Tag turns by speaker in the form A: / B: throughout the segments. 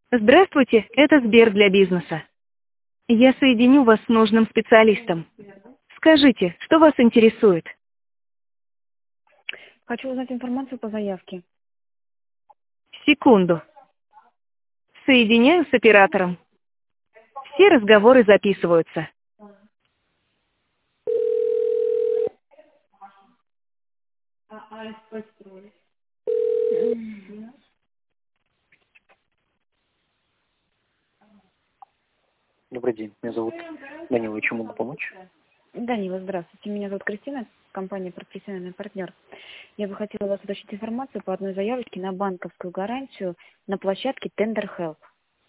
A: Здравствуйте, это Сбер для бизнеса. Я соединю вас с нужным специалистом. Скажите, что вас интересует?
B: Хочу узнать информацию по заявке.
A: Секунду. Соединяю с оператором. Все разговоры записываются.
C: Добрый день, меня зовут Данила, чем могу помочь?
B: Данила, здравствуйте. Меня зовут Кристина, компания «Профессиональный партнер». Я бы хотела у вас уточнить информацию по одной заявочке на банковскую гарантию на площадке Tender Help.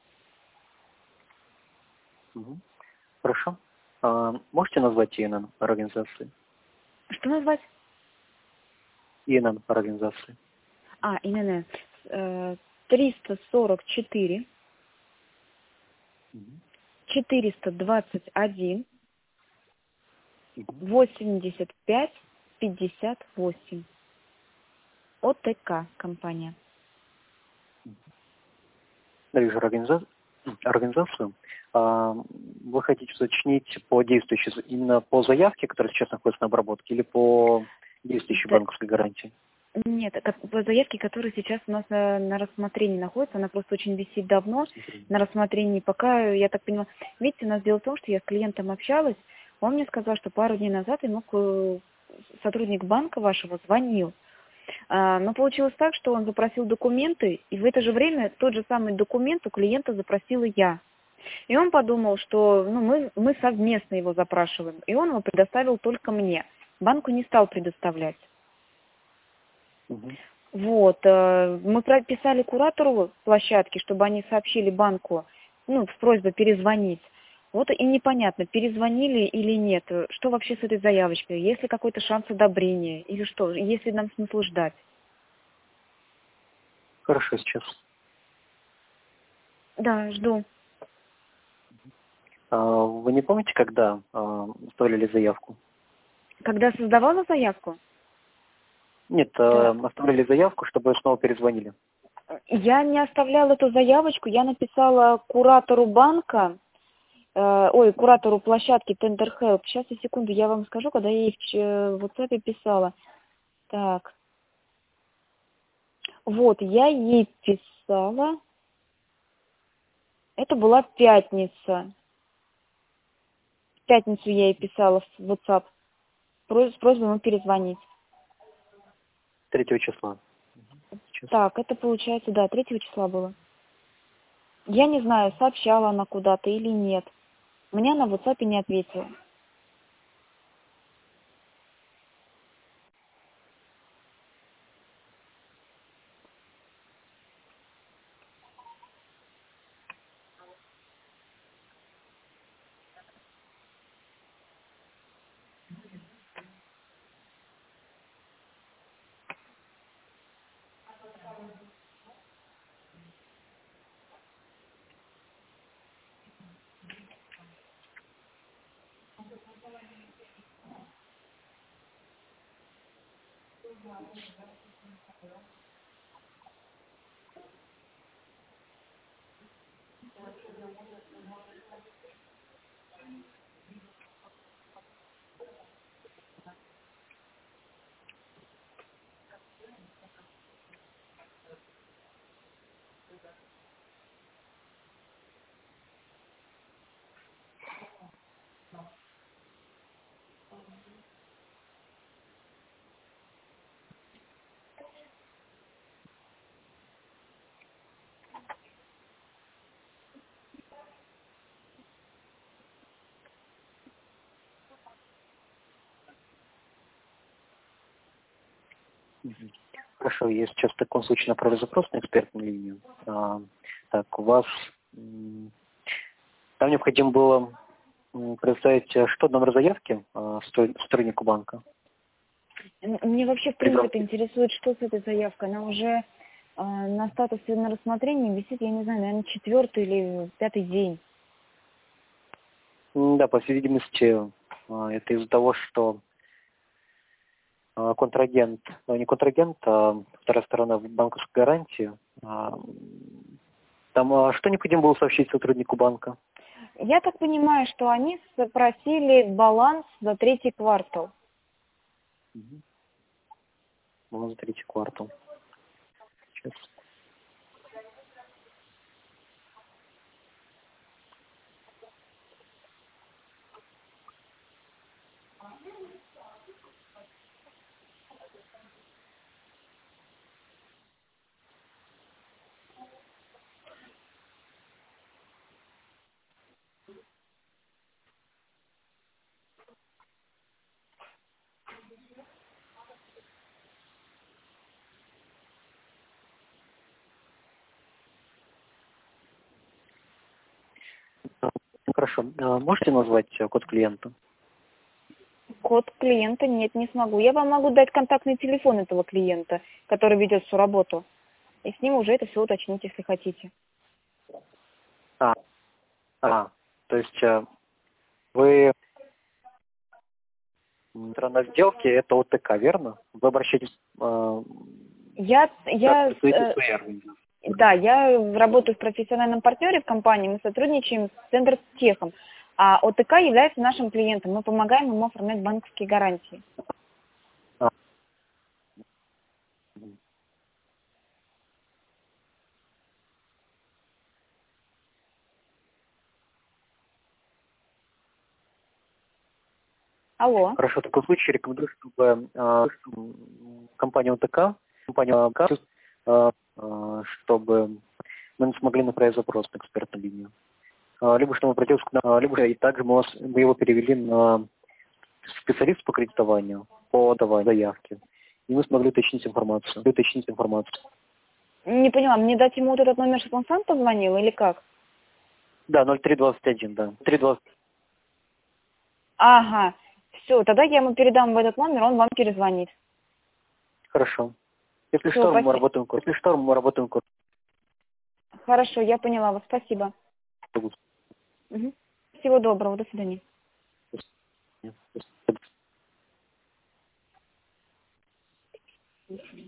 C: Мгм. Хорошо. Можете назвать ИНН организации?
B: Что назвать?
C: ИНН организации.
B: ИНН. 344
C: Мгм.
B: 421
C: Мгм.
B: 85 58. ОТК компания.
C: Я вижу организацию. Вы хотите уточнить по действующей, именно по заявке, которая сейчас находится на обработке, или по действующей
B: Да,
C: банковской гарантии?
B: нет, это по заявке, которая сейчас у нас на рассмотрении находится, она просто очень висит давно
C: Смотрите.
B: на рассмотрении. Пока, я так понимаю, видите, у нас дело в том, что я с клиентом общалась, он мне сказал, что пару дней назад ему сотрудник банка вашего звонил. Но получилось так, что он запросил документы, и в это же время тот же самый документ у клиента запросила я. И он подумал, что мы совместно его запрашиваем, и он его предоставил только мне. Банку не стал предоставлять.
C: Мгм.
B: Вот, мы прописали куратору площадки, чтобы они сообщили банку, с просьбой перезвонить. Вот и непонятно, перезвонили или нет, что вообще с этой заявочкой, есть ли какой-то шанс одобрения, или что, есть ли нам смысл ждать.
C: Хорошо, сейчас.
B: Да, жду.
C: Вы не помните, когда оставляли заявку?
B: Когда создавала заявку,
C: Нет, оставляли заявку, чтобы снова перезвонили.
B: я не оставляла эту заявочку, я написала куратору банка, куратору площадки Tender Help. Сейчас, секунду, я вам скажу, когда я ей в WhatsApp писала. Так, вот, я ей писала, это была пятница. В пятницу я ей писала в WhatsApp с просьбой ему перезвонить.
C: 3 числа. Сейчас.
B: Так, это получается, да, 3 числа было. Я не знаю, сообщала она куда-то или нет. Мне она в WhatsApp не ответила.
C: Мгм. Хорошо, я сейчас в таком случае направлю запрос на экспертную линию. Так, у вас там необходимо было предоставить что номер заявки сотруднику банка?
B: Мне вообще, в принципе, интересует, что с этой заявкой. Она уже на статусе на рассмотрении висит, я не знаю, наверное, 4-й или 5-й день.
C: Да, по всей видимости, это из-за того, что контрагент, не контрагент, а вторая сторона банковской гарантии Там что необходимо было сообщить сотруднику банка?
B: Я так понимаю, что они запросили баланс за 3-й квартал.
C: Баланс за 3-й квартал. Сейчас. Хорошо. Можете назвать код клиента?
B: Код клиента нет, не смогу. Я вам могу дать контактный телефон этого клиента, который ведет всю работу. И с ним уже это все уточнить, если хотите.
C: То есть вы на сделке, это ОТК, верно? Вы обращаетесь...
B: Я
C: своей организации.
B: Да, я работаю в профессиональном партнере в компании, мы сотрудничаем с Центртехом, а ОТК является нашим клиентом, мы помогаем ему оформлять банковские гарантии. Алло.
C: Хорошо, в таком случае рекомендую, чтобы компания ОТК, чтобы мы смогли направить запрос на экспертную линию. Либо что мы обратились к нам, либо и также мы его перевели на специалиста по кредитованию, по заявке. И мы смогли уточнить информацию.
B: Не поняла, мне дать ему вот этот номер, чтобы он сам позвонил или как?
C: Да, 0321, да. 320.
B: Ага, все, тогда я ему передам в этот номер, он вам перезвонит.
C: Хорошо. Если
B: Всё,
C: что, мы
B: спасибо.
C: работаем
B: Хорошо, я поняла вас, спасибо. Угу. Всего доброго, до свидания.
C: До свидания.